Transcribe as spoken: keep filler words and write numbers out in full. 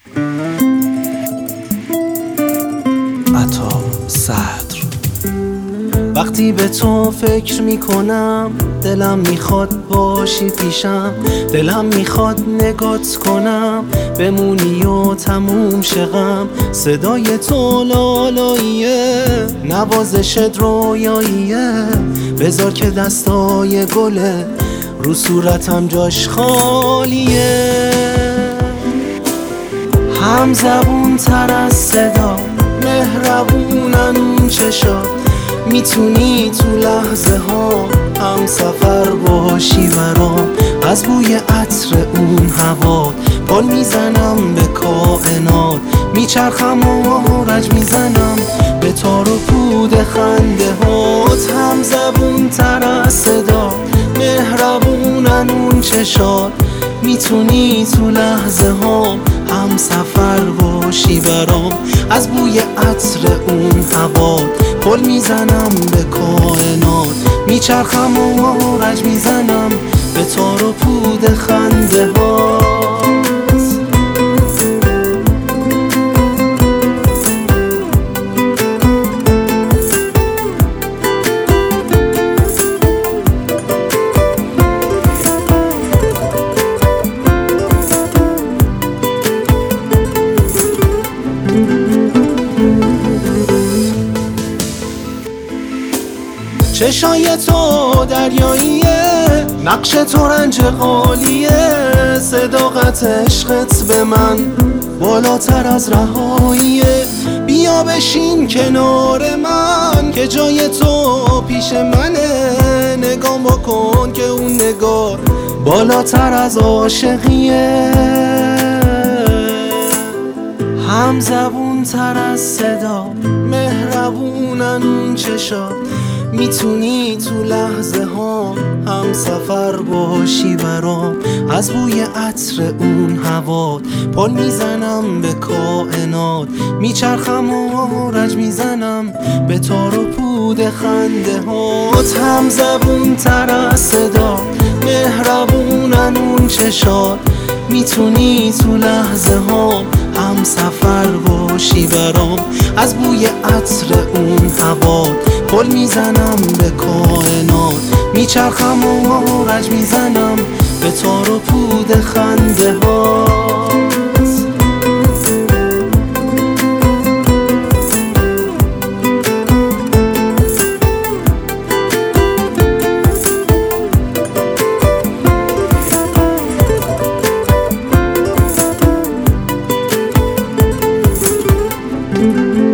عطا صدر. وقتی به تو فکر میکنم دلم میخواد باشی پیشم، دلم میخواد نگات کنم بمونی و تموم شغم. صدای تو لالاییه، نوازشت رویاییه، بذار که دستای گله رو صورتم جاش خالیه. هم زبون تر از صدا، مهربونن اون چشات، میتونی تو لحظه ها هم سفر باشی برام. از بوی عطر اون هوا پل میزنم به کائنات، میچرخم و رج میزنم به تار و پود خنده هات. هم زبون تر از صدا، مهربونن اون چشات، میتونی تو لحظه ها هم سفر باشی برام. از بوی عطر اون هوا پل میزنم به کائنات، میچرخم و رج میزنم به تار و پود خنده هات. چشای تو دریاییه، نقش تو رنج قالیه، صداقت عشقت به من بالاتر از رهاییه. بیا بشین کنار من که جای تو پیش منه، نگام بکن که اون نگاه بالاتر از عاشقیه. هم زبون تر از صدا، مهربونن اون چشات، میتونی تو لحظه ها هم سفر باشی برام. از بوی عطر اون هوا پل میزنم به کائنات، میچرخم و رج میزنم به تار و پود خنده هات. هم زبون تر از صدا، مهربونن اون چشات، میتونی تو لحظه ها هم سفر باشی برام. از بوی عطر اون هوا پل میزنم به کائنات، میچرخم و رج میزنم به تار و پود خنده هات. thank you